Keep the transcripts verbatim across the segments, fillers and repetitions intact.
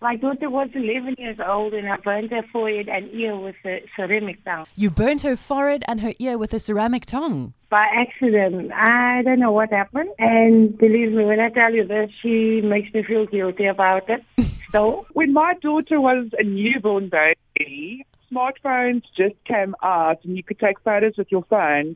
My daughter was eleven years old and I burned her forehead and ear with a ceramic tongue. You burnt her forehead and her ear with a ceramic tongue. By accident. I don't know what happened. And believe me, when I tell you this, she makes me feel guilty about it. So, when my daughter was a newborn baby, smartphones just came out and you could take photos with your phone.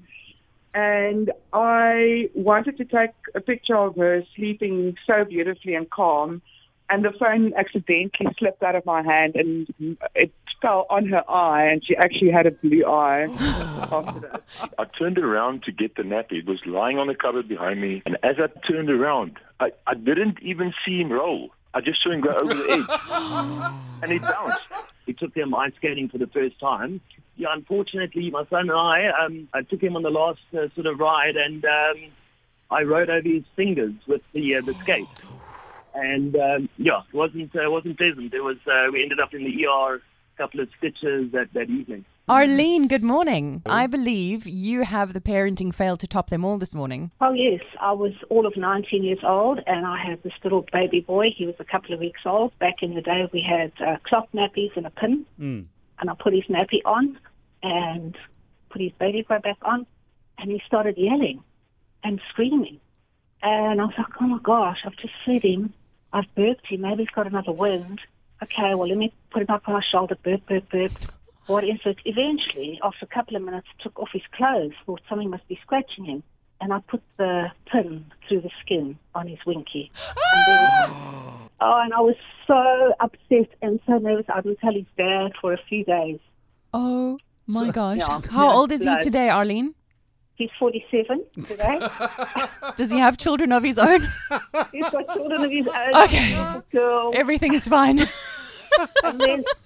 And I wanted to take a picture of her sleeping so beautifully and calm. And the phone accidentally slipped out of my hand and it fell on her eye and she actually had a blue eye after that. I turned around to get the nappy. It was lying on the cupboard behind me. And as I turned around, I, I didn't even see him roll. I just saw him go over the edge. And he bounced. We took him ice skating for the first time. Yeah, unfortunately, my son and I, um, I took him on the last uh, sort of ride and um, I rode over his fingers with the uh, the skate. And um, yeah, it wasn't uh, wasn't pleasant. It was uh, we ended up in the E R, a couple of stitches that, that evening. Arlene, good morning. I believe you have the parenting fail to top them all this morning. Oh, yes. I was all of nineteen years old, and I had this little baby boy. He was a couple of weeks old. Back in the day, we had uh, cloth nappies and a pin, Mm. and I put his nappy on and put his baby boy back on, and he started yelling and screaming. And I was like, oh, my gosh, I've just fed him. I've burped him. Maybe he's got another wind. Okay, well, let me put him up on my shoulder, burp, burp, burp. What is it? Eventually, after a couple of minutes, took off his clothes, thought something must be scratching him, and I put the pin through the skin on his winky. And there was, oh, and I was so upset and so nervous. I didn't tell his dad for a few days. Oh, my So- gosh. Yeah. How old is he Blood. today, Arlene? He's forty-seven today. Does he have children of his own? He's got children of his own. Okay. He's a girl. Everything is fine. And then